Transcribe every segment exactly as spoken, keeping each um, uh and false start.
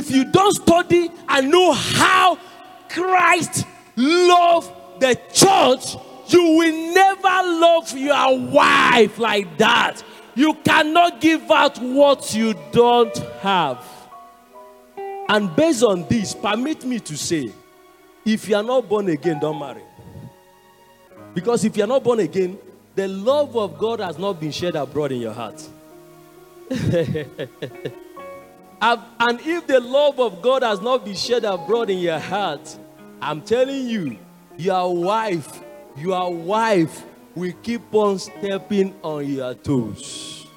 if you don't study and know how Christ loved the church, you will never love your wife like that. You cannot give out what you don't have. And based on this, permit me to say, if you are not born again, don't marry. Because if you are not born again, the love of God has not been shed abroad in your heart. And if the love of God has not been shed abroad in your heart, I'm telling you, your wife, your wife will keep on stepping on your toes.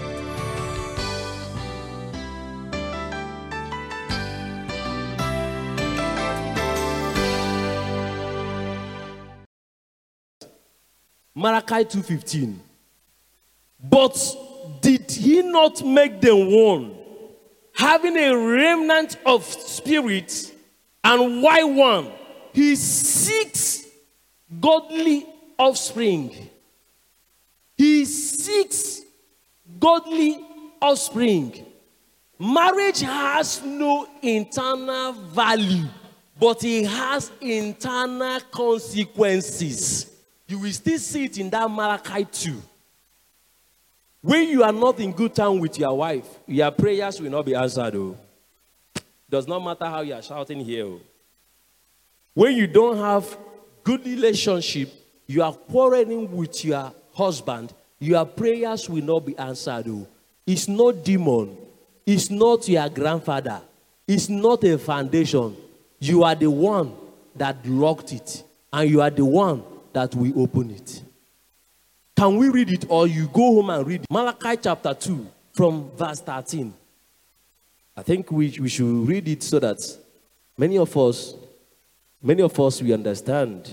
Malachi two fifteen. But did he not make them one, having a remnant of spirits, and why one? He seeks godly offspring. He seeks godly offspring. Marriage has no internal value, but it has internal consequences. You will still see it in that Malachi two. When you are not in good time with your wife, your prayers will not be answered. Oh. Does not matter how you are shouting here. Oh. When you don't have good relationship, you are quarreling with your husband, your prayers will not be answered. Oh. It's not demon. It's not your grandfather. It's not a foundation. You are the one that locked it, and you are the one that will open it. Can we read it, or you go home and read it? Malachi chapter two from verse thirteen. I think we, we should read it so that many of us, many of us will understand.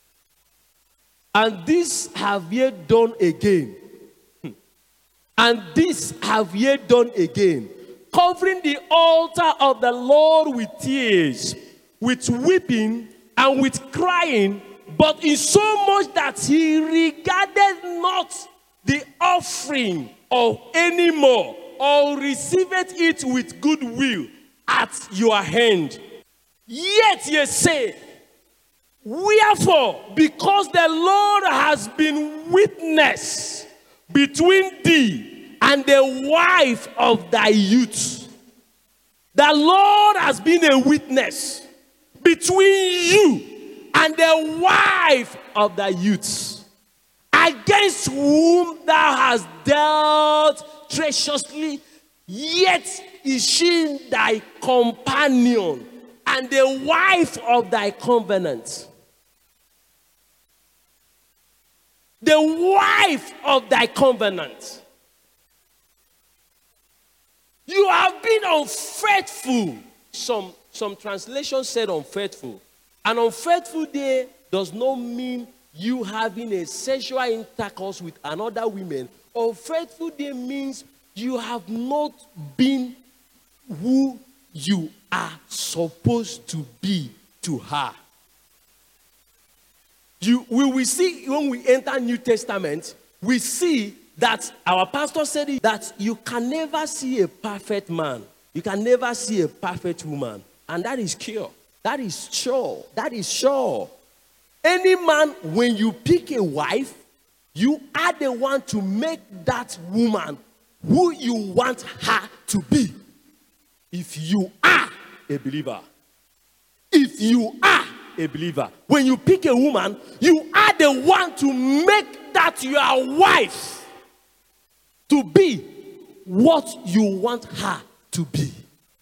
And this have ye done again. And this have ye done again, covering the altar of the Lord with tears, with weeping, and with crying, but in so much that he regarded not the offering of any more, or receiveth it with good will at your hand. Yet ye say, wherefore, because the Lord has been witness between thee and the wife of thy youth. The Lord has been a witness between you and the wife of thy youth, against whom thou hast dealt treacherously, yet is she thy companion and the wife of thy covenant. The wife of thy covenant. You have been unfaithful. Some, some translations said unfaithful. An unfaithful day does not mean you having a sexual intercourse with another woman. Unfaithful day means you have not been who you are supposed to be to her. You, we will see when we enter New Testament, we see that our pastor said it, that you can never see a perfect man. You can never see a perfect woman. And that is clear. That is sure. That is sure. Any man, when you pick a wife, you are the one to make that woman who you want her to be. If you are a believer. If you are a believer. When you pick a woman, you are the one to make that your wife to be what you want her to be.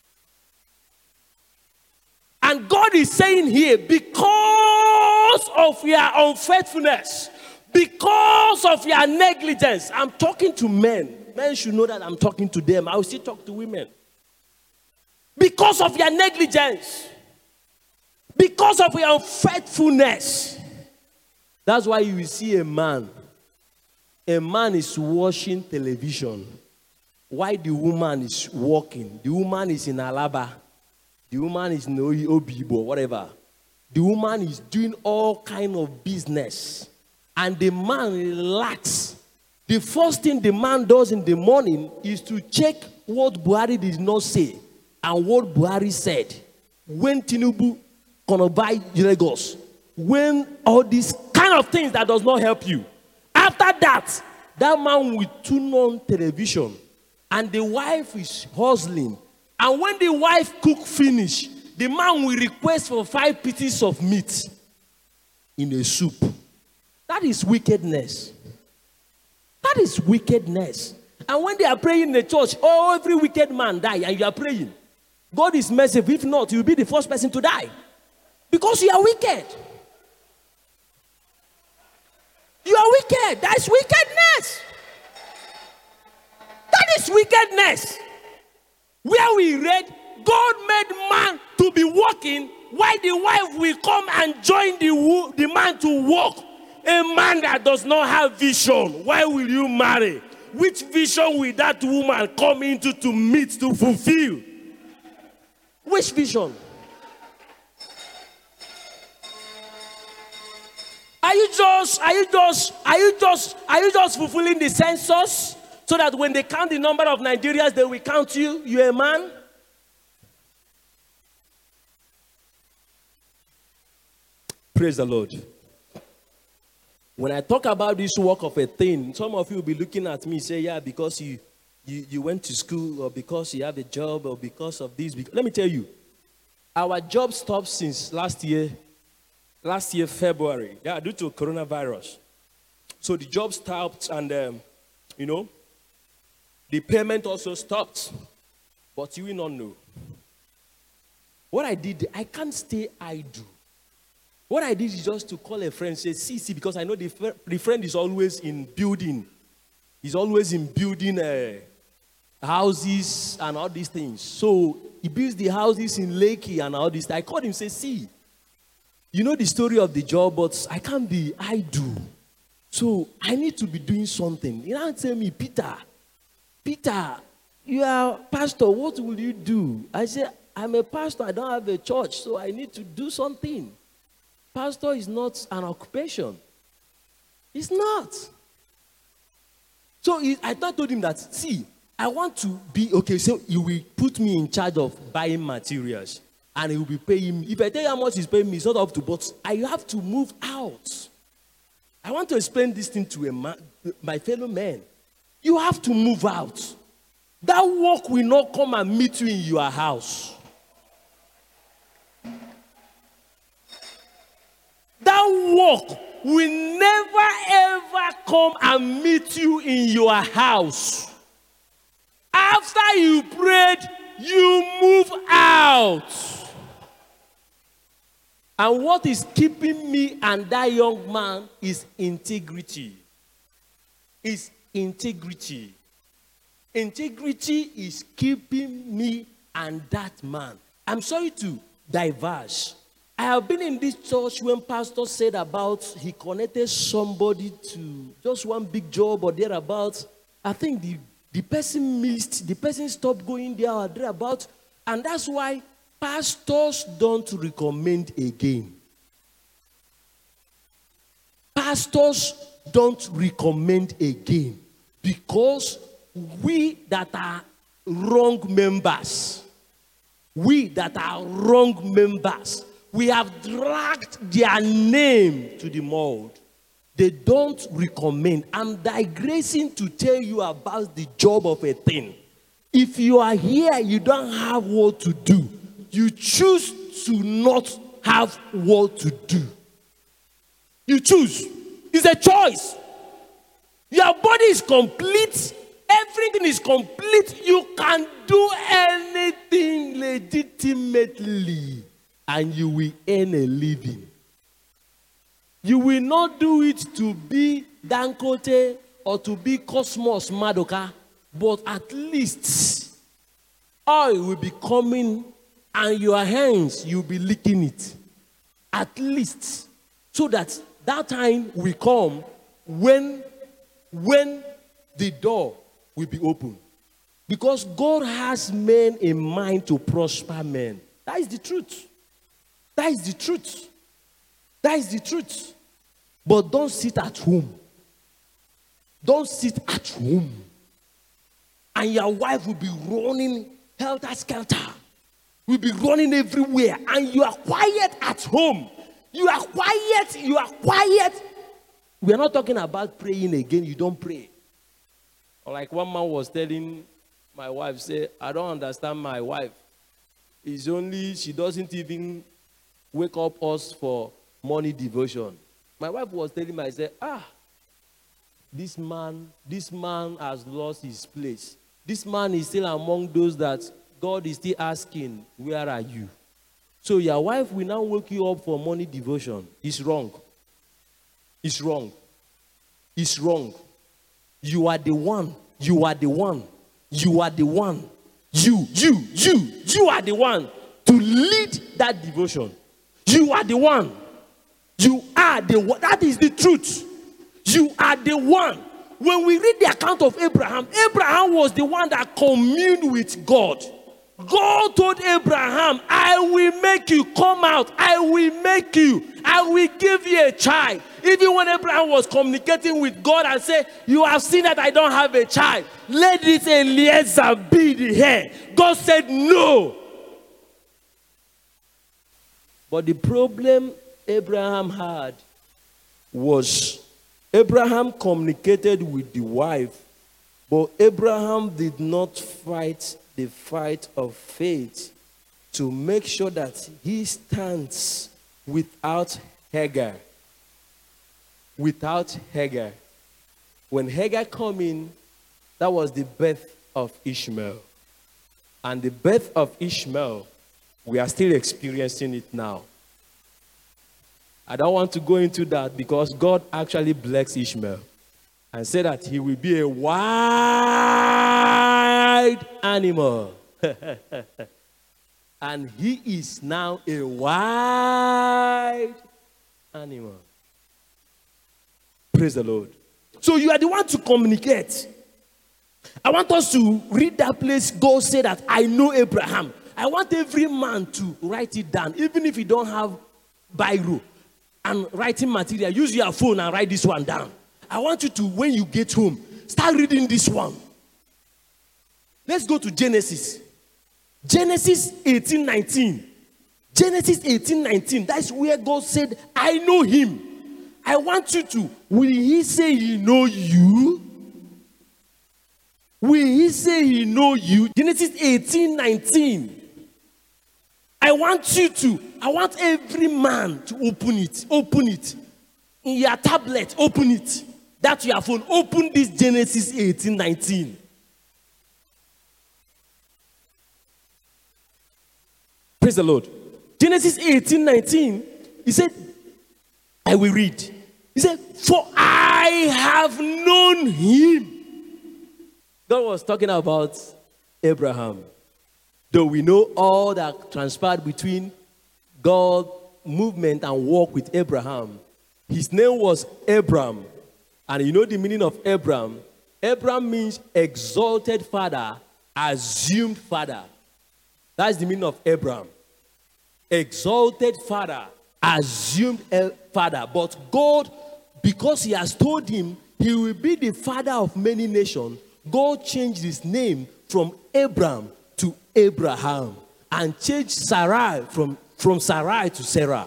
And God is saying here, because of your unfaithfulness, because of your negligence, I'm talking to men. Men should know that I'm talking to them. I will still talk to women. Because of your negligence, because of your unfaithfulness, that's why you will see a man. A man is watching television while the woman is walking. The woman is in Alaba. The woman is in Obibo, whatever. The woman is doing all kind of business. And the man relax. The first thing the man does in the morning is to check what Buhari did not say. and what Buhari said, when Tinubu gonna buy Lagos, when all these kind of things that does not help you. After that, that man will tune on television and the wife is hustling. And when the wife cook finish, the man will request for five pieces of meat in a soup. That is wickedness. That is wickedness. And when they are praying in the church, oh, every wicked man die, and you are praying. God is merciful. If not, you'll be the first person to die. Because you are wicked. You are wicked. That is wickedness. That is wickedness. Where we read, God made man to be walking, while the wife will come and join the, the man to walk. A man that does not have vision, why will you marry? Which vision will that woman come into to meet, to fulfill? Which vision? Are you just, are you just, are you just, are you just fulfilling the census so that when they count the number of Nigerians, they will count you? You're a man? Praise the Lord. When I talk about this work of a thing, some of you will be looking at me and say, yeah, because you, you, you went to school, or because you have a job, or because of this. Let me tell you, our job stopped since last year, last year, February, yeah, due to coronavirus. So the job stopped and, um, you know, the payment also stopped. But you will not know. What I did, I can't stay idle. What I did is just to call a friend and say, see, see, because I know the, the friend is always in building. He's always in building uh, houses and all these things. So he builds the houses in Lakey and all this. I called him and said, see, you know the story of the job, but I can't be idle. So I need to be doing something. You know, tell me, Peter, Peter, you are pastor, what will you do? I said, I'm a pastor, I don't have a church, so I need to do something. Pastor is not an occupation. It's not. So he, I told him that, see, I want to be, okay, so you will put me in charge of buying materials. And he will be paying me. If I tell you how much he's paying me, it's not up to, but I have to move out. I want to explain this thing to a man, my fellow men. You have to move out. That work will not come and meet you in your house. That work will never ever come and meet you in your house. After you prayed, you move out. And what is keeping me and that young man is integrity. Is integrity. Integrity is keeping me and that man. I'm sorry to diverge. I have been in this church when pastor said about he connected somebody to just one big job or thereabouts. I think the, the person missed, the person stopped going there or thereabouts. And that's why pastors don't recommend again. Pastors don't recommend again because we that are wrong members, we that are wrong members, we have dragged their name to the mold. They don't recommend. I'm digressing to tell you about the job of a thing. If you are here, you don't have what to do. You choose to not have what to do. You choose. It's a choice. Your body is complete. Everything is complete. You can do anything legitimately. And you will earn a living. You will not do it to be Dangote or to be Cosmos Madoka, but at least oil will be coming and your hands, you'll be licking it. At least. So that that time will come when, when the door will be open. Because God has men in mind to prosper men. That is the truth. That is the truth. That is the truth. But don't sit at home. Don't sit at home. And your wife will be running helter-skelter. will be running everywhere, and you are quiet at home. You are quiet, you are quiet. We are not talking about praying again. You don't pray. Or like one man was telling my wife, say, I don't understand my wife. It's only she doesn't even wake up us for morning devotion. My wife was telling me, I said, ah, this man, this man has lost his place. This man is still among those that God is still asking, where are you? So your wife will now wake you up for morning devotion. It's wrong. It's wrong. It's wrong. You are the one. You are the one. You are the one. You, you, you, you are the one to lead that devotion. You are the one. You are the one. That is the truth. You are the one. When we read the account of Abraham, Abraham was the one that communed with God. God told Abraham, I will make you come out. I will make you. I will give you a child. Even when Abraham was communicating with God and said, you have seen that I don't have a child. Let this Eliezer be the heir. God said no. But the problem Abraham had was Abraham communicated with the wife, but Abraham did not fight the fight of faith to make sure that he stands without Hagar. Without Hagar. When Hagar came in, that was the birth of Ishmael. And the birth of Ishmael, we are still experiencing it now. I don't want to go into that because God actually blessed Ishmael and said that he will be a wild animal. And he is now a wild animal. Praise the Lord. So you are the one to communicate. I want us to read that place. God said that I know Abraham. I want every man to write it down, even if you don't have biro and writing material. Use your phone and write this one down. I want you to, when you get home, start reading this one. Let's go to Genesis. Genesis eighteen nineteen. Genesis eighteen nineteen. That's where God said, I know him. I want you to, will he say he know you? Will he say he know you? Genesis eighteen nineteen. I want you to, I want every man to open it. Open it. In your tablet, open it. That's your phone. Open this Genesis eighteen nineteen. Praise the Lord. Genesis eighteen nineteen. He said, I will read. He said, for I have known him. God was talking about Abraham. Though we know all that transpired between God movement and walk with Abraham. His name was Abram. And you know the meaning of Abram? Abram means exalted father, assumed father. That's the meaning of Abram. Exalted father, assumed father. But God, because he has told him he will be the father of many nations, God changed his name from Abram to Abraham and changed Sarai from, from Sarai to Sarah.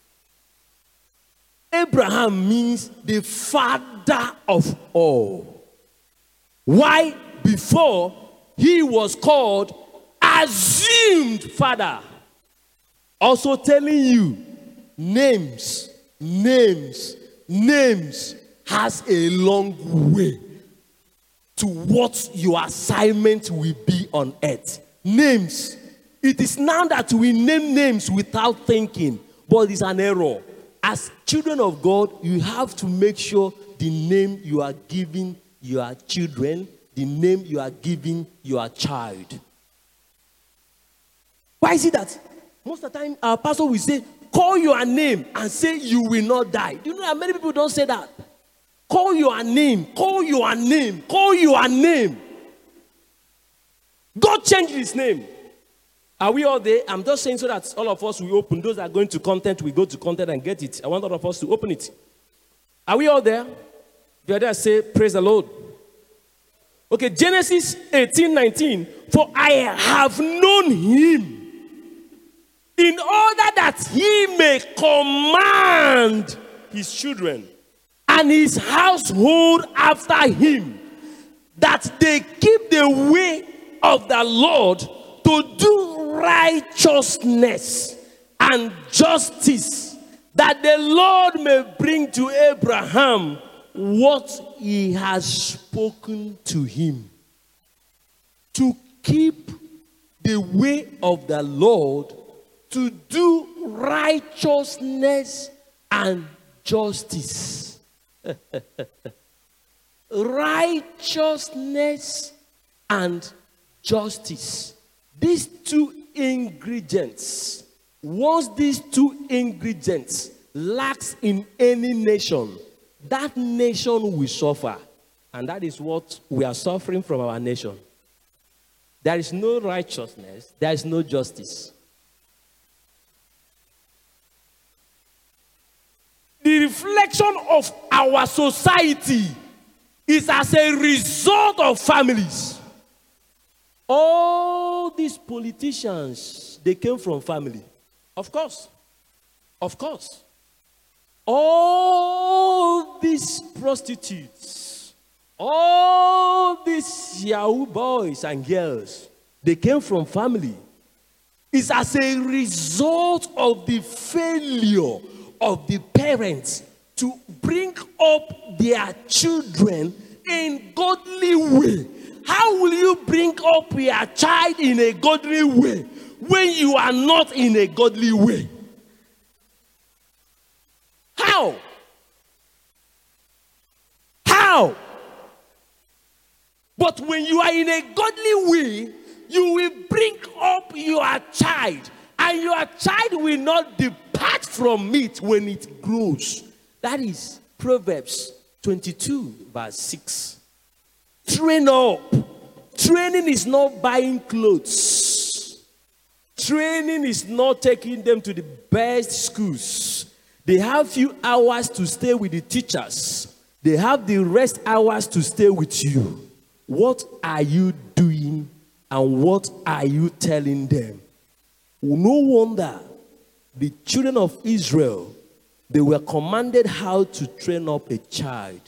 Abraham means the father of all. Why? Before he was called assumed father. Also telling you, names, names, names has a long way to what your assignment will be on earth. Names. It is now that we name names without thinking, but it's an error. As children of God, you have to make sure the name you are giving your children, the name you are giving your child. Why is it that most of the time our pastor will say, call your name and say you will not die? Do you know that many people don't say that? Call your name, call your name, call your name. God changed his name. Are we all there? I'm just saying so that all of us will open. Those that are going to content, we go to content and get it. I want all of us to open it. Are we all there? If you're there, say, praise the Lord. Okay, Genesis eighteen nineteen. For I have known him. in order that he may command his children and his household after him, that they keep the way of the Lord to do righteousness and justice, that the Lord may bring to Abraham what he has spoken to him. To keep the way of the Lord, to do righteousness and justice. Righteousness and justice. These two ingredients, once these two ingredients lacks in any nation, that nation will suffer. And that is what we are suffering from our nation. There is no righteousness, there is no justice. The reflection of our society is as a result of families. All these politicians, they came from family. Of course. Of course. All these prostitutes, all these Yahoo boys and girls, they came from family. It's as a result of the failure of the parents to bring up their children in godly way. How will you bring up your child in a godly way when you are not in a godly way? How? How? But when you are in a godly way, you will bring up your child, and your child will not depart from it when it grows. That is Proverbs twenty-two, verse six. Train up. Training is not buying clothes. Training is not taking them to the best schools. They have few hours to stay with the teachers. They have the rest hours to stay with you. What are you doing and what are you telling them? No wonder the children of Israel, they were commanded how to train up a child.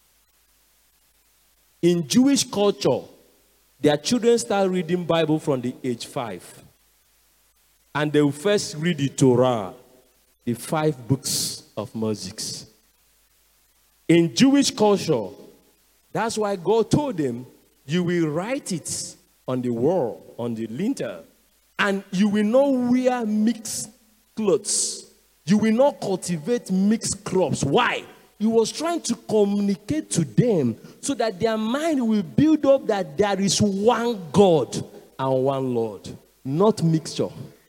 In Jewish culture, their children start reading Bible from the age five. And they will first read the Torah, the five books of Moses. In Jewish culture, that's why God told them, you will write it on the wall, on the lintel, and you will not wear mixed clothes. You will not cultivate mixed crops. Why? He was trying to communicate to them so that their mind will build up that there is one God and one Lord. Not mixture.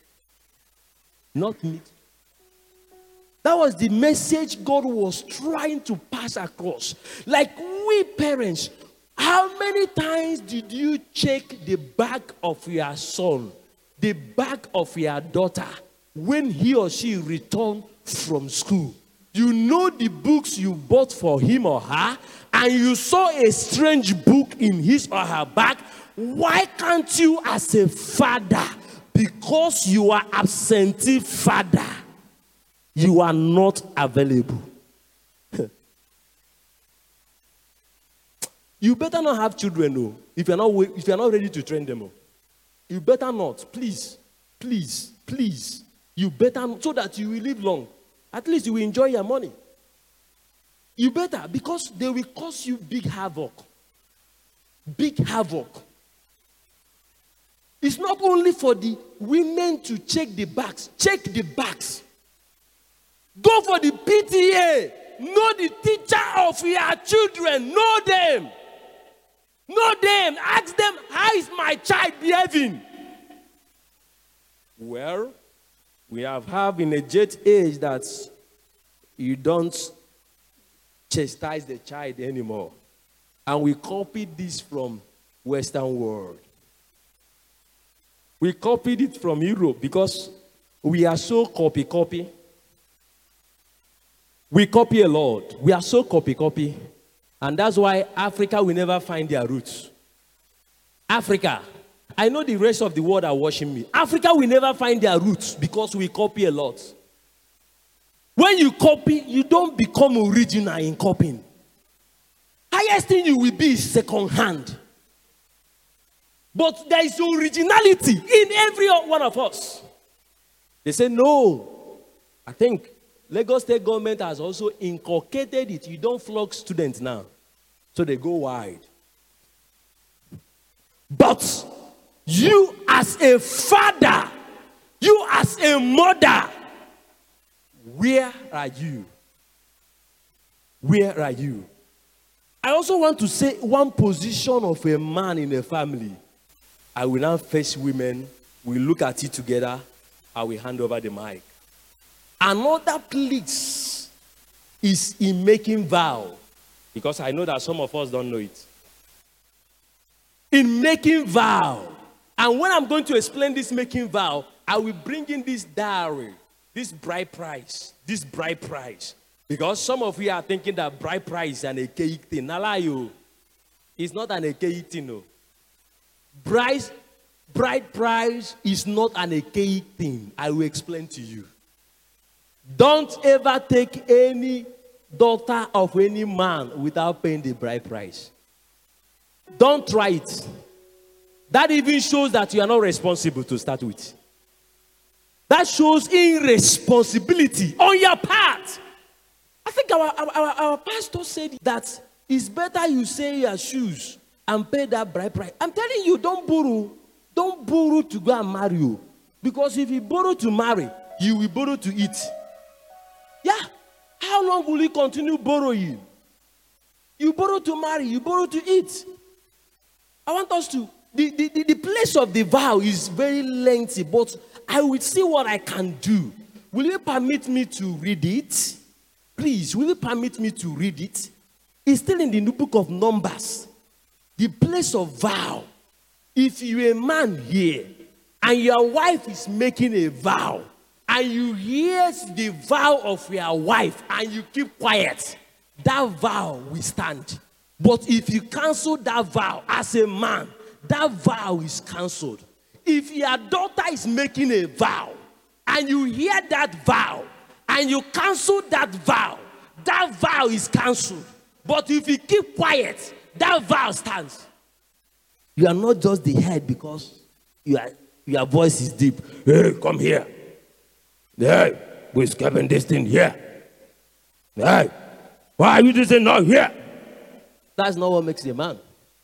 Not mixture. That was the message God was trying to pass across. Like we parents, how many times did you check the bag of your son, the bag of your daughter, when he or she returned from school? You know the books you bought for him or her, and you saw a strange book in his or her bag. Why can't you, as a father, because you are absentee father, you are not available? You better not have children, no, if you're not, if you're not ready to train them. You better not. Please, please, please. You better not, so that you will live long. At least you will enjoy your money. You better, because they will cause you big havoc. Big havoc. It's not only for the women to check the bags. Check the bags. Go for the P T A. Know the teacher of your children. Know them. Know them. Ask them, how is my child behaving? Well, we have have in a jet age that you don't chastise the child anymore. And we copied this from Western world. We copied it from Europe because we are so copy copy. We copy a lot. We are so copy copy. And that's why Africa will never find their roots. Africa, I know the rest of the world are watching me. Africa will never find their roots because we copy a lot. When you copy, you don't become original in copying. Highest thing you will be is second hand. But there is originality in every one of us. They say, no. I think Lagos State government has also inculcated it. You don't flog students now. So they go wide. But you as a father, you as a mother, where are you? Where are you? I also want to say one position of a man in a family. I will now face women. We look at it together. I will hand over the mic. Another place is in making vow. Because I know that some of us don't know it. In making vow. And when I'm going to explain this making vow, I will bring in this diary, this bride price, this bride price. Because some of you are thinking that bride price is an archaic thing. Nalayo. It's not an archaic thing, no. Bride, bride price is not an archaic thing. I will explain to you. Don't ever take any daughter of any man without paying the bride price. Don't try it. That even shows that you are not responsible to start with. That shows irresponsibility on your part. I think our, our, our pastor said that it's better you sell your shoes and pay that bride price. I'm telling you, don't borrow. Don't borrow to go and marry you. Because if you borrow to marry, you will borrow to eat. Yeah. How long will you continue borrowing? You borrow to marry, you borrow to eat. I want us to, the, the, the, the place of the vow is very lengthy, but I will see what I can do. Will you permit me to read it? Please, will you permit me to read it? It's still in the new book of Numbers. The place of vow. If you're a man here, and your wife is making a vow, and you hear the vow of your wife, and you keep quiet, that vow will stand. But if you cancel that vow as a man, that vow is cancelled. If your daughter is making a vow, and you hear that vow, and you cancel that vow, that vow is cancelled. But if you keep quiet, that vow stands. You are not just the head because you are, your voice is deep. Hey, come here. Hey, we're skipping this thing here. Hey, why are you just saying not here? That's not what makes a man.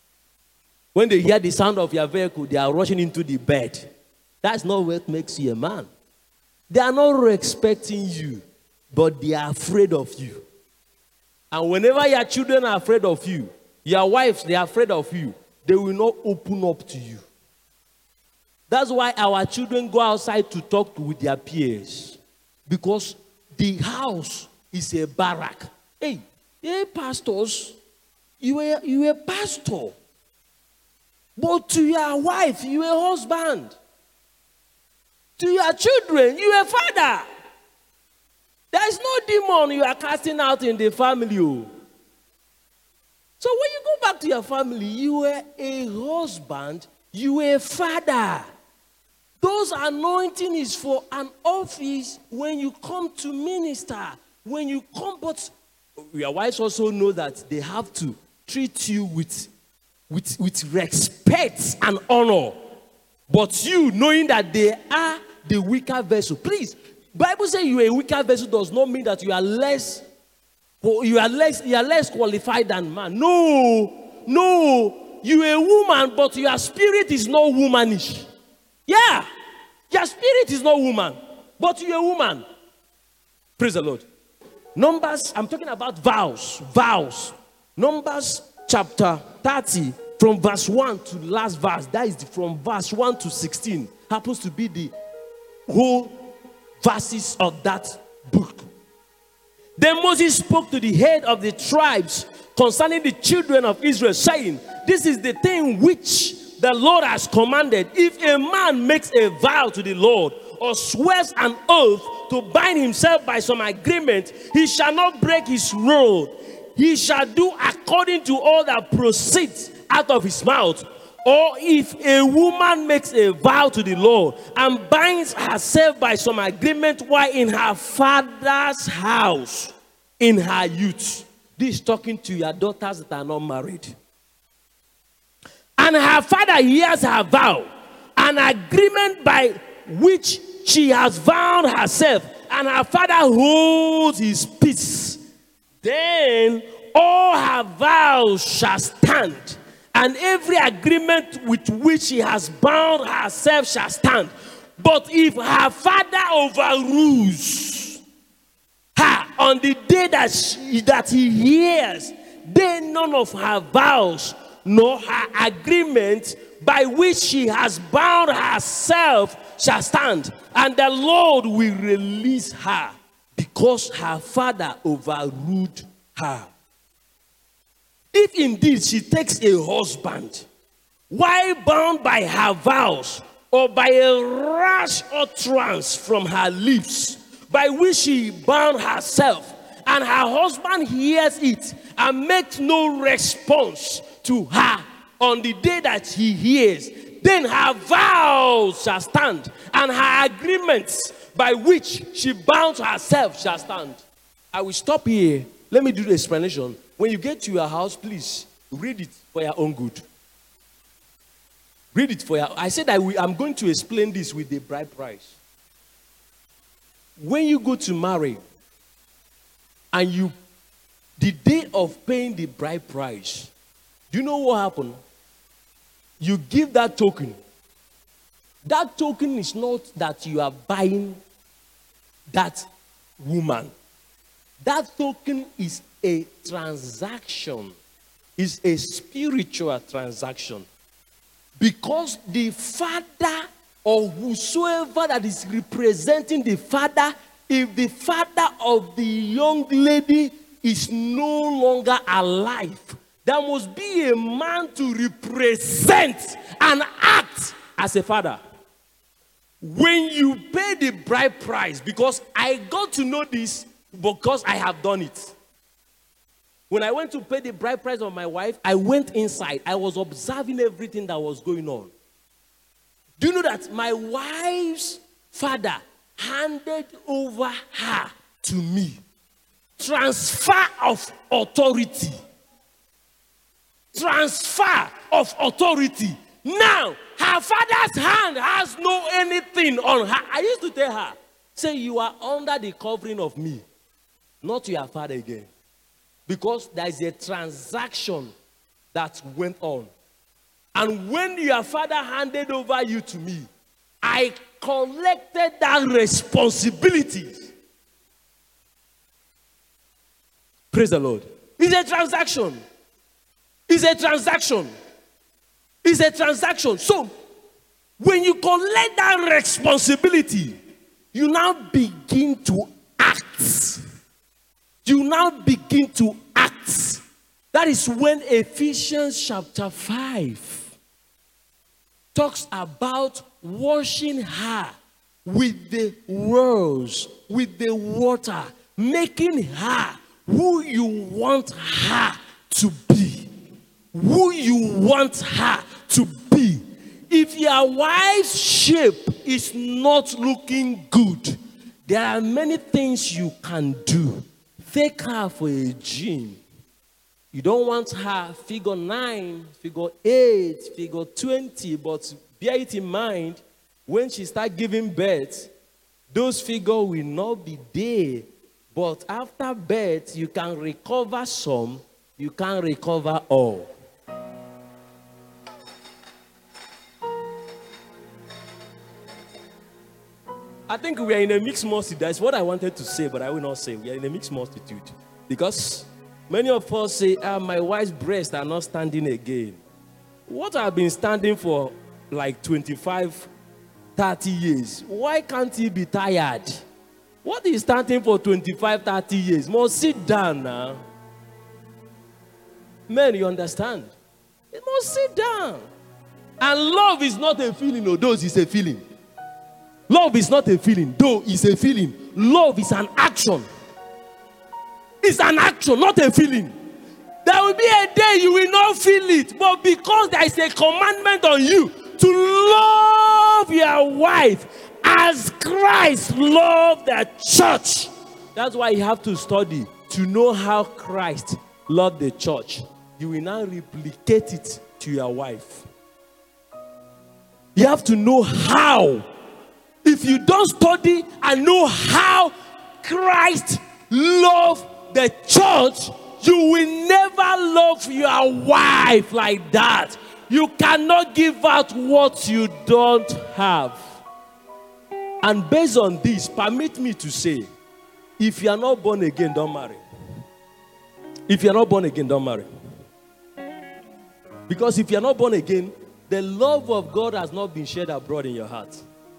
When they hear the sound of your vehicle, they are rushing into the bed. That's not what makes you a man. They are not respecting you, but they are afraid of you. And whenever your children are afraid of you, your wives, they are afraid of you, they will not open up to you. That's why our children go outside to talk to, with their peers. Because the house is a barrack. Hey, hey, pastors, you are, you are a pastor. But to your wife, you are a husband. To your children, you are a father. There is no demon you are casting out in the family. So when you go back to your family, you are a husband, you are a father. Those anointing is for an office when you come to minister. When you come, but your wives also know that they have to treat you with, with, with respect and honor. But you, knowing that they are the weaker vessel, please, Bible says you are a weaker vessel does not mean that you are less, you are less, you are less qualified than man. No, no, you are a woman, but your spirit is not womanish. Yeah, your spirit is not woman, but you're a woman. Praise the Lord. Numbers, I'm talking about vows, vows. Numbers chapter thirty, from verse one to last verse, that is from verse one to sixteen, happens to be the whole verses of that book. Then Moses spoke to the head of the tribes concerning the children of Israel, saying, this is the thing which the Lord has commanded. If a man makes a vow to the Lord or swears an oath to bind himself by some agreement, he shall not break his rule. He shall do according to all that proceeds out of his mouth. or if a woman makes a vow to the Lord and binds herself by some agreement while in her father's house in her youth. This is talking to your daughters that are not married. And her father hears her vow, an agreement by which she has vowed herself, and her father holds his peace. Then all her vows shall stand, and every agreement with which she has bound herself shall stand. But if her father overrules her on the day that, she, that he hears, then none of her vows nor her agreement by which she has bound herself shall stand, and the Lord will release her because her father overruled her. If indeed she takes a husband while bound by her vows or by a rash utterance from her lips by which she bound herself, and her husband hears it and makes no response to her on the day that he hears, then her vows shall stand, and her agreements by which she bound herself shall stand. I will stop here. Let me do the explanation. When you get to your house, please read it for your own good. Read it for your. I said I will, I'm going to explain this with the bride price. When you go to marry, and you, the day of paying the bride price, do you know what happened? You give that token. That token is not that you are buying that woman. That token is a transaction. It's a spiritual transaction. Because the father or whosoever that is representing the father, if the father of the young lady is no longer alive, there must be a man to represent and act as a father. When you pay the bride price, because I got to know this because I have done it. When I went to pay the bride price of my wife, I went inside. I was observing everything that was going on. Do you know that my wife's father handed over her to me? Transfer of authority. Transfer of authority. Now, her father's hand has no anything on her. I used to tell her, say, you are under the covering of me, not your father again. Because there is a transaction that went on. And when your father handed over you to me, I collected that responsibility. Praise the Lord. It's a transaction. It's a transaction. It's a transaction. So, when you collect that responsibility, you now begin to act. You now begin to act. That is when Ephesians chapter five talks about washing her with the words, with the water, making her who you want her to be. Who you want her to be. If your wife's shape is not looking good, there are many things you can do. Take her for a gym. You don't want her figure nine, figure eight, figure twenty, but bear it in mind, when she starts giving birth, those figures will not be there. But after birth, you can recover some, you can't recover all. I think we are in a mixed multitude. That's what I wanted to say, but I will not say. We are in a mixed multitude. Because many of us say, ah, my wife's breasts are not standing again. What I've been standing for like twenty-five, thirty years, why can't he be tired? What is standing for twenty-five, thirty years? Must sit down now. Men, you understand? It must sit down. And love is not a feeling, although it's a feeling. Love is not a feeling, though it's a feeling. Love is an action. It's an action, not a feeling. There will be a day you will not feel it. But because there is a commandment on you to love your wife as Christ loved the church. That's why you have to study to know how Christ loved the church. You will now replicate it to your wife. You have to know how. If you don't study and know how Christ loved the church, you will never love your wife like that. You cannot give out what you don't have. And based on this, permit me to say, if you are not born again, don't marry. If you are not born again, don't marry. Because if you are not born again, the love of God has not been shed abroad in your heart.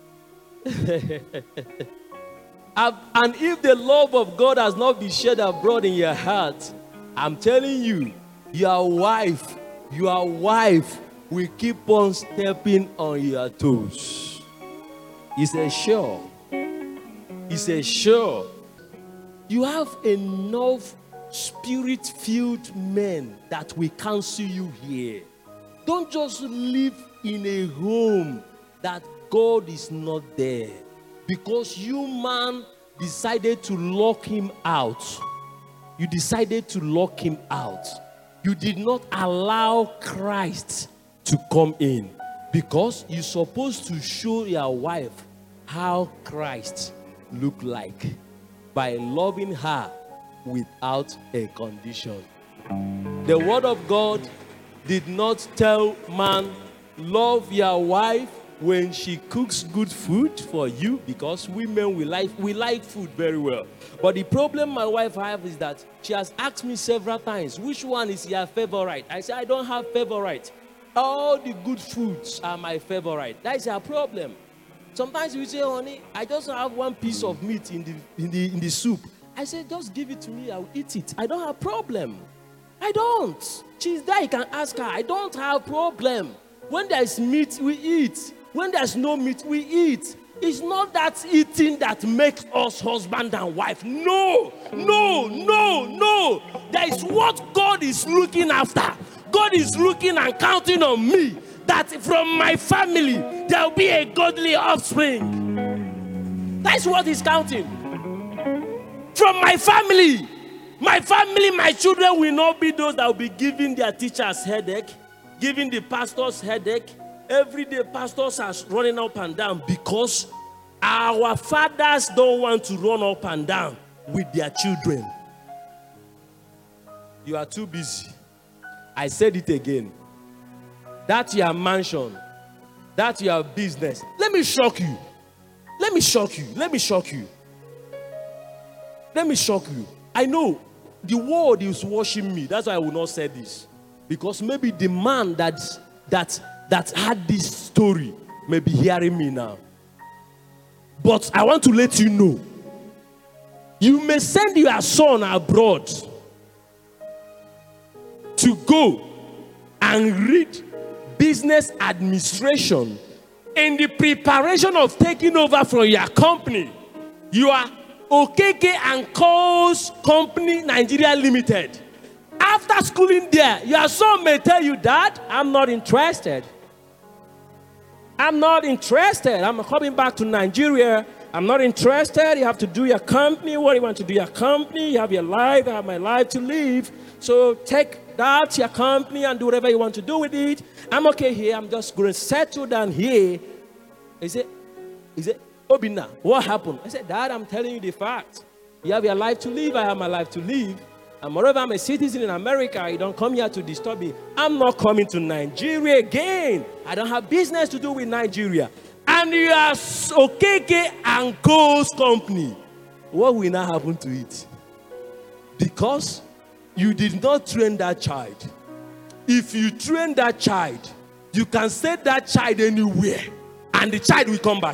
And if the love of God has not been shed abroad in your heart, I'm telling you, your wife, your wife will keep on stepping on your toes. He said, sure. He said, sure. You have enough spirit-filled men that will counsel you here. Don't just live in a home that God is not there. Because you, man, decided to lock him out. You decided to lock him out. You did not allow Christ to come in. Because you're supposed to show your wife how Christ looked like by loving her without a condition. The word of God did not tell man, love your wife when she cooks good food for you, because women, we like, we like food very well. But the problem my wife has is that she has asked me several times, which one is your favorite? I say, I don't have favorite. All the good foods are my favorite. That is her problem. Sometimes we say, honey, I just have one piece of meat in the, in the, in the soup. I say, just give it to me, I'll eat it. I don't have problem. I don't. She's there, you can ask her. I don't have problem. When there's meat, we eat. When there's no meat, we eat. It's not that eating that makes us husband and wife. No, no, no, no. There is what God is looking after. God is looking and counting on me that from my family, there will be a godly offspring. That's what he's counting. From my family, my family, my children will not be those that will be giving their teachers headache, giving the pastors headache. Every day pastors are running up and down because our fathers don't want to run up and down with their children. You are too busy. I said it again. That's your mansion. That's your business. Let me shock you. Let me shock you. Let me shock you. Let me shock you. I know the world is watching me. That's why I will not say this. Because maybe the man that, that, that had this story may be hearing me now. But I want to let you know. You may send your son abroad to go and read business administration in the preparation of taking over from your company. You are Okeke and Co's Company Nigeria Limited. After schooling there, your son may tell you, Dad, I'm not interested. I'm not interested. I'm coming back to Nigeria. I'm not interested. You have to do your company. What do you want to do your company? You have your life. I have my life to live. So take that, your company, and do whatever you want to do with it. I'm okay here. I'm just going to settle down here. Is it? Is it? Obina, what happened? I said, Dad, I'm telling you the fact. You have your life to live. I have my life to live. And moreover, I'm a citizen in America. You don't come here to disturb me. I'm not coming to Nigeria again. I don't have business to do with Nigeria. And you are Okeke and Co's company. What will now happen to it? Because you did not train that child. If you train that child, you can send that child anywhere, and the child will come back.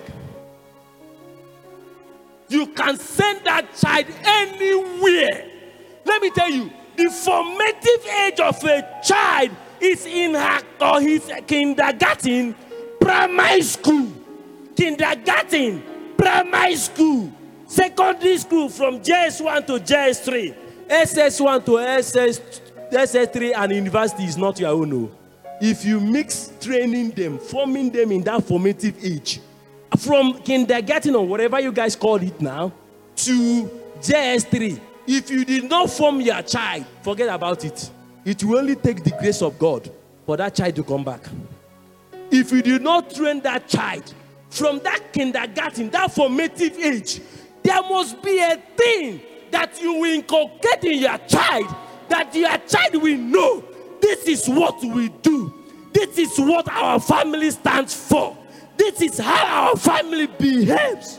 You can send that child anywhere. Let me tell you, the formative age of a child is in her or his kindergarten, primary school. Kindergarten, primary school, secondary school from J S one to J S three, S S one to S S S S three and university is not your own. No. If you mix training them, forming them in that formative age, from kindergarten or whatever you guys call it now, to J S three, if you did not form your child, forget about it. It will only take the grace of God for that child to come back. If you did not train that child from that kindergarten, that formative age, there must be a thing that you will inculcate in your child, that your child will know this is what we do. This is what our family stands for. This is how our family behaves.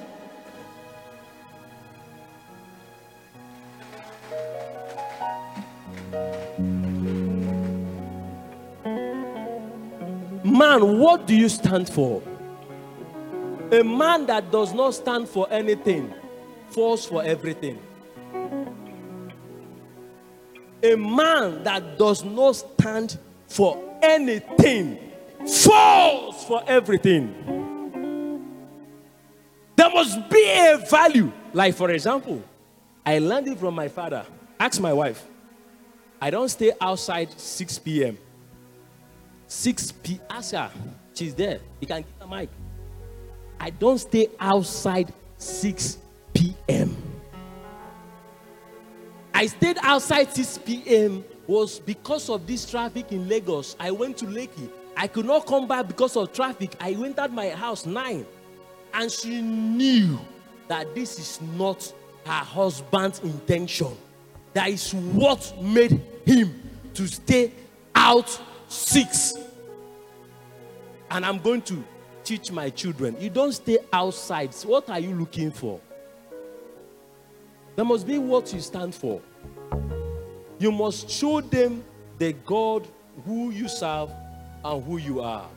Man, what do you stand for? A man that does not stand for anything falls for everything. A man that does not stand for anything falls for everything. There must be a value. Like, for example, I learned it from my father. Ask my wife. I don't stay outside six p.m. six p.m. Ask her. She's there. You can get the mic. I don't stay outside six p.m. I stayed outside six p.m. was because of this traffic in Lagos. I went to Lekki. I could not come back because of traffic. I went out my house nine. And she knew that this is not her husband's intention. That is what made him to stay out six. And I'm going to teach my children. You don't stay outside. So what are you looking for? There must be what you stand for. You must show them the God who you serve and who you are.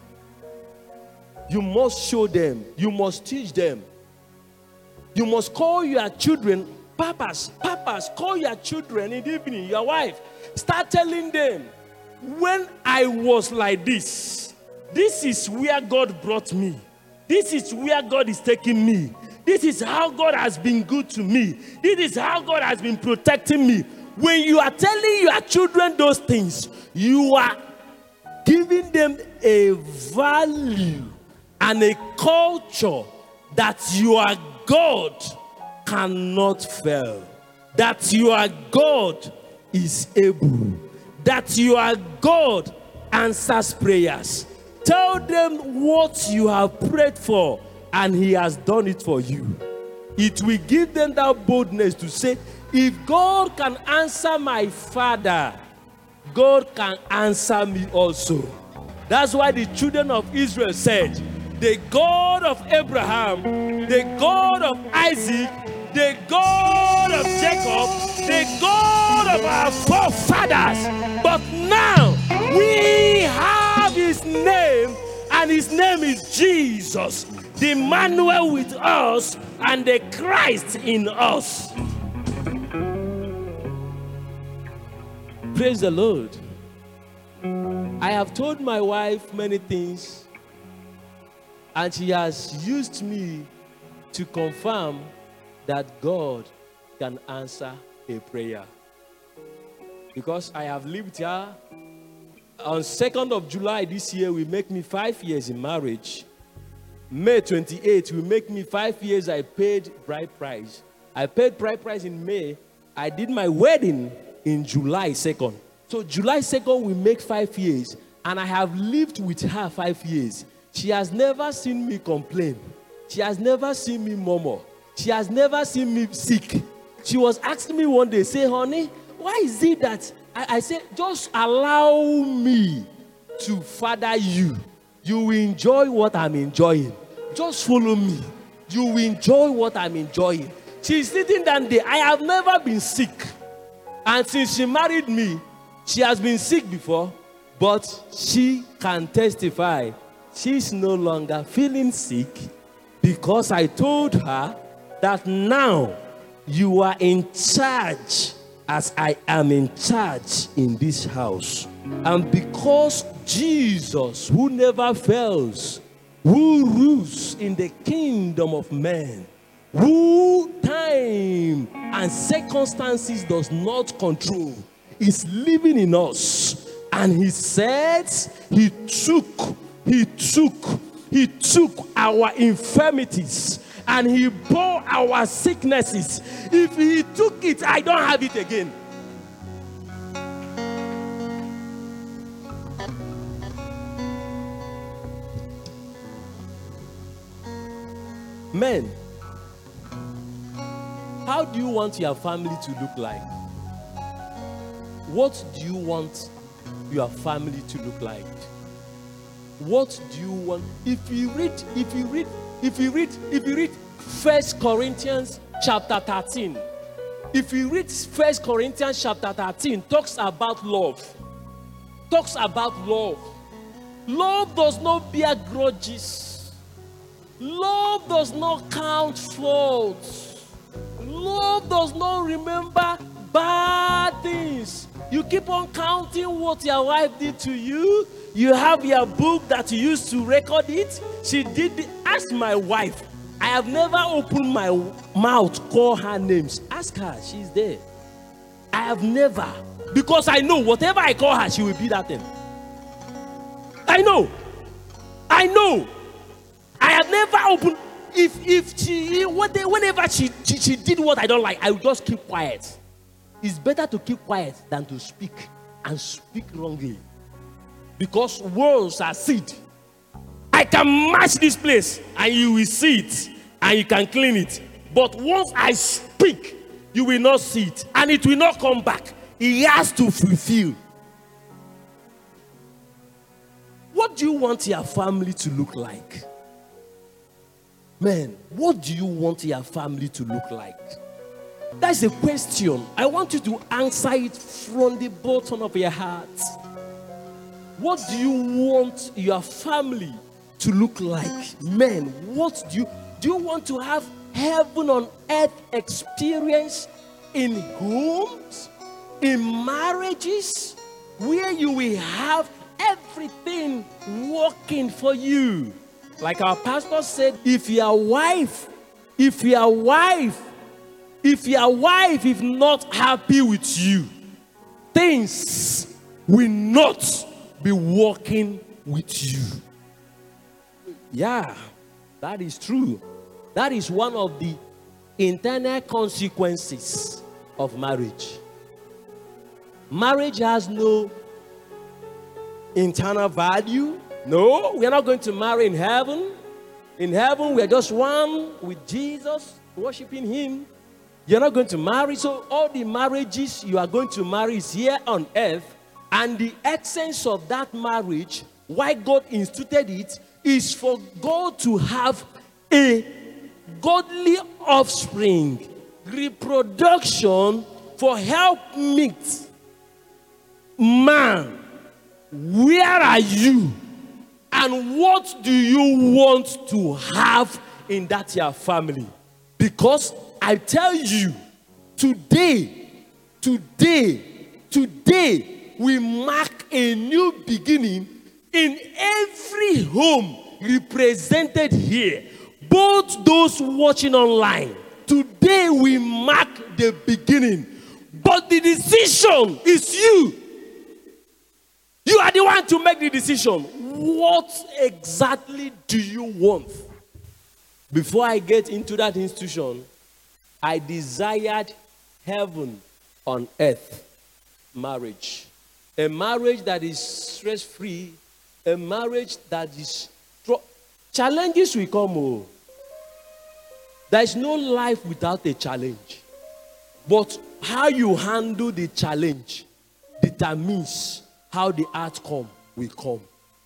You must show them. You must teach them. You must call your children, papas, papas, call your children in the evening, your wife. Start telling them, when I was like this, this is where God brought me. This is where God is taking me. This is how God has been good to me. This is how God has been protecting me. When you are telling your children those things, you are giving them a value and a culture that your God cannot fail. That your God is able. That your God answers prayers. Tell them what you have prayed for and he has done it for you. It will give them that boldness to say, if God can answer my father, God can answer me also. That's why the children of Israel said, the God of Abraham, the God of Isaac, the God of Jacob, the God of our forefathers. But now we have his name, and his name is Jesus, the Emmanuel with us and the Christ in us. Praise the Lord. I have told my wife many things, and she has used me to confirm that God can answer a prayer. Because I have lived here. On second of July this year, will make me five years in marriage. May twenty-eighth will make me five years I paid bride price. I paid bride price in May. I did my wedding in July second. So July second will make five years. And I have lived with her five years. She has never seen me complain. She has never seen me murmur. She has never seen me sick. She was asking me one day, say, honey, why is it that I, I said, just allow me to father you. You will enjoy what I'm enjoying. Just follow me. You will enjoy what I'm enjoying. She's sitting down there. I have never been sick. And since she married me, she has been sick before, but she can testify. She's no longer feeling sick because I told her that now you are in charge as I am in charge in this house. And because Jesus, who never fails, who rules in the kingdom of men, who time and circumstances does not control, is living in us. And he said, he took, he took, he took our infirmities and he bore our sicknesses. If he took it, I don't have it again. Men, how do you want your family to look like? What do you want your family to look like? What do you want? If you read, if you read, if you read, if you read First Corinthians chapter thirteen, if you read First Corinthians chapter thirteen, talks about love. Talks about love. Love does not bear grudges. Love does not count faults. Love does not remember bad things. You keep on counting what your wife did to you. You have your book that you used to record it. She did it. Ask my wife. I have never opened my mouth, call her names. Ask her. She's there. I have never. Because I know whatever I call her, she will be that thing. I know. I know. I have never opened. If if she whenever she, she she did what I don't like, I will just keep quiet. It's better to keep quiet than to speak and speak wrongly. Because words are seed. I can match this place and you will see it and you can clean it. But once I speak, you will not see it and it will not come back. He has to fulfill. What do you want your family to look like? Man, what do you want your family to look like? That's a question. I want you to answer it from the bottom of your heart. What do you want your family to look like? Men, what do you do you want to have heaven on earth experience in homes, in marriages, where you will have everything working for you? Like our pastor said, if your wife, if your wife, if your wife is not happy with you, things will not be working with you. Yeah, that is true. That is one of the internal consequences of marriage. Marriage has no internal value. No, we are not going to marry in heaven. In heaven, we are just one with Jesus, worshiping him. You're not going to marry. So all the marriages you are going to marry is here on earth. And the essence of that marriage, why God instituted it, is for God to have a godly offspring, reproduction for helpmeet. Man, where are you? And what do you want to have in that your family? Because I tell you, today, today, today, we mark a new beginning in every home represented here. Both those watching online. Today we mark the beginning. But the decision is you. You are the one to make the decision. What exactly do you want? Before I get into that institution, I desired heaven on earth marriage. A marriage that is stress-free. A marriage that is... Tr- Challenges will come. Oh. There is no life without a challenge. But how you handle the challenge determines how the outcome will come.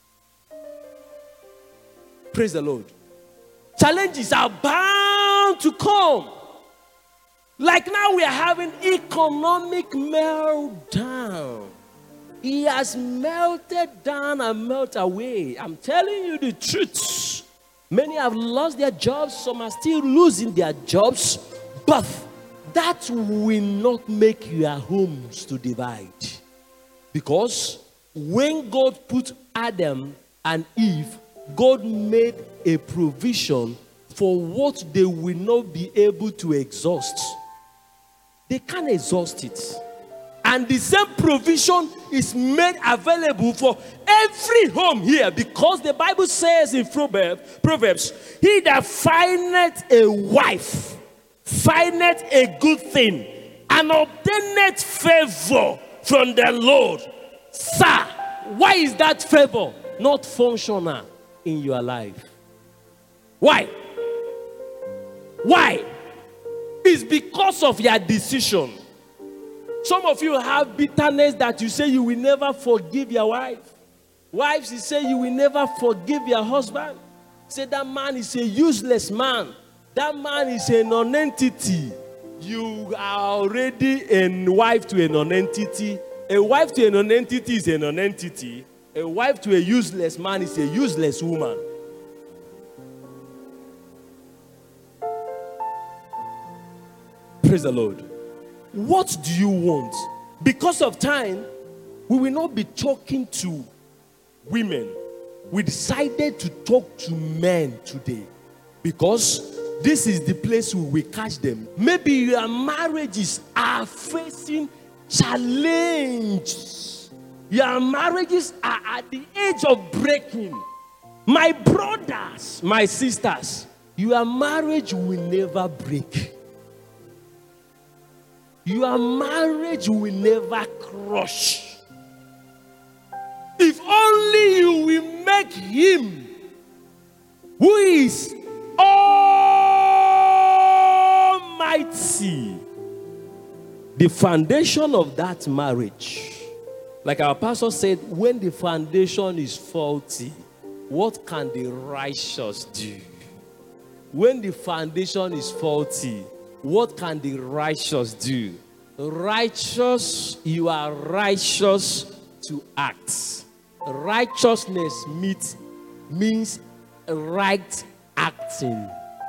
Praise the Lord. Challenges are bound to come. Like now we are having economic meltdown. He has melted down and melted away. I'm telling you the truth. Many have lost their jobs. Some are still losing their jobs. But that will not make your homes to divide. Because when God put Adam and Eve, God made a provision for what they will not be able to exhaust. They can't exhaust it. And the same provision is made available for every home here, because the Bible says in Proverbs, he that findeth a wife findeth a good thing and obtaineth favor from the Lord. Sir, why is that favor not functional in your life? Why? Why? It's because of your decision. Some of you have bitterness that you say you will never forgive your wife. Wives, you say you will never forgive your husband. Say that man is a useless man. That man is a non-entity. You are already a wife to a non-entity. A wife to a non-entity is a non-entity. A wife to a useless man is a useless woman. Praise the Lord. What do you want? Because of time, we will not be talking to women. We decided to talk to men today, because this is the place we will catch them. Maybe your marriages are facing challenges. Your marriages are at the edge of breaking. My brothers, my sisters, your marriage will never break. Your marriage will never crush. If only you will make him, who is almighty, the foundation of that marriage. Like our pastor said, when the foundation is faulty, what can the righteous do? When the foundation is faulty, what can the righteous do? Righteous, you are righteous to act. Righteousness means, means right acting.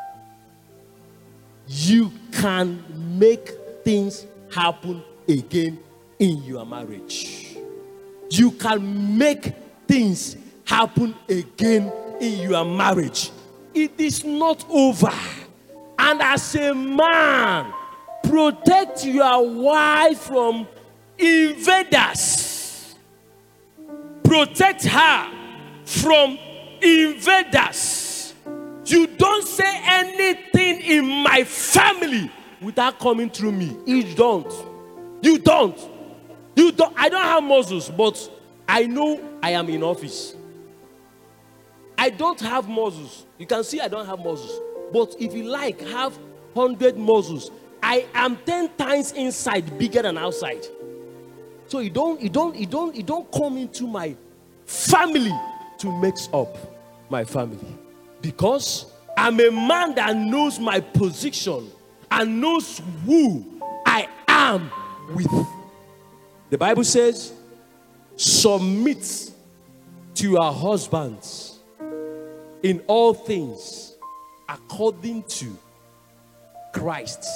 You can make things happen again in your marriage. You can make things happen again in your marriage. It is not over. And as a man, protect your wife from invaders. Protect her from invaders. You don't say anything in my family without coming through me. You don't. You don't. You don't. I don't have muscles, but I know I am in office. I don't have muscles. You can see I don't have muscles. But if you like, have one hundred muscles. I am ten times inside bigger than outside. So you don't, you don't, you don't, you don't come into my family to mix up my family. Because I'm a man that knows my position and knows who I am with. The Bible says, submit to your husbands in all things according to Christ.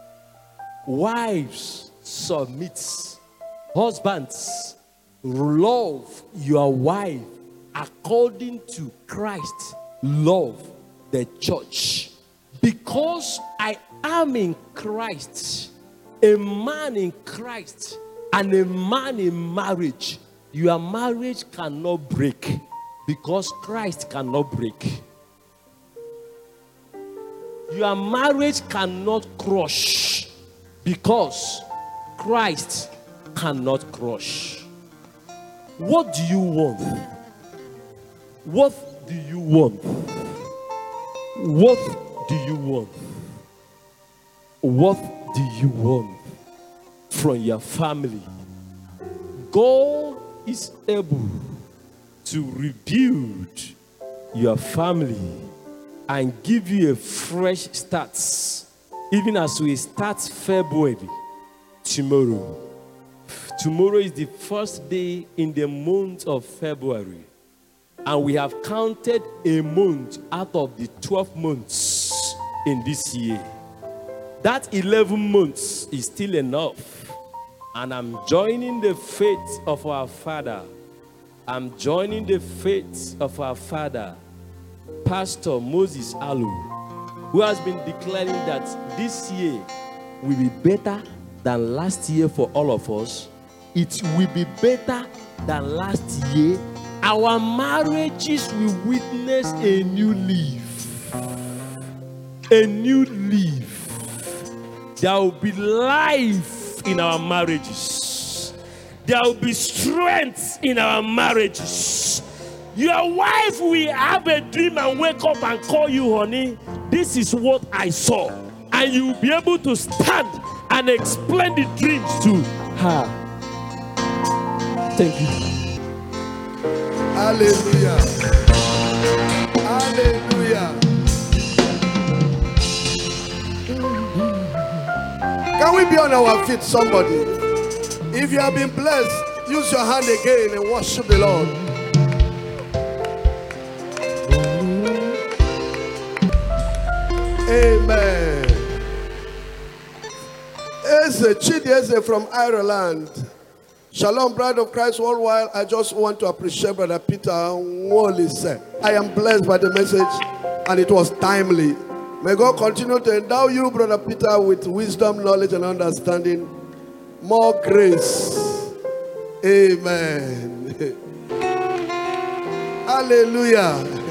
Wives, submit. Husbands, love your wife according to Christ. Love the church. Because I am in Christ, a man in Christ, and a man in marriage, your marriage cannot break because Christ cannot break. Your marriage cannot crush because Christ cannot crush. What do you want? What do you want? What do you want? What do you want from your family? God is able to rebuild your family and give you a fresh start, even as we start February tomorrow. Tomorrow is the first day in the month of February, and we have counted a month out of the twelve months in this year. That eleven months is still enough, and I'm joining the faith of our father. I'm joining the faith of our father, Pastor Moses Alu, who has been declaring that this year will be better than last year for all of us, it will be better than last year. Our marriages will witness a new leaf. A new leaf. There will be life in our marriages. There will be strength in our marriages. Your wife will have a dream and wake up and call you, honey, this is what I saw. And you will be able to stand and explain the dreams to her. Thank you. Hallelujah. Hallelujah. Can we be on our feet, somebody? If you have been blessed, use your hand again and worship the Lord. Amen. Eze Chidieze from Ireland. Shalom, bride of Christ worldwide. I just want to appreciate Brother Peter Nwoli said. I am blessed by the message and it was timely. May God continue to endow you, Brother Peter, with wisdom, knowledge, and understanding. More grace. Amen. Hallelujah.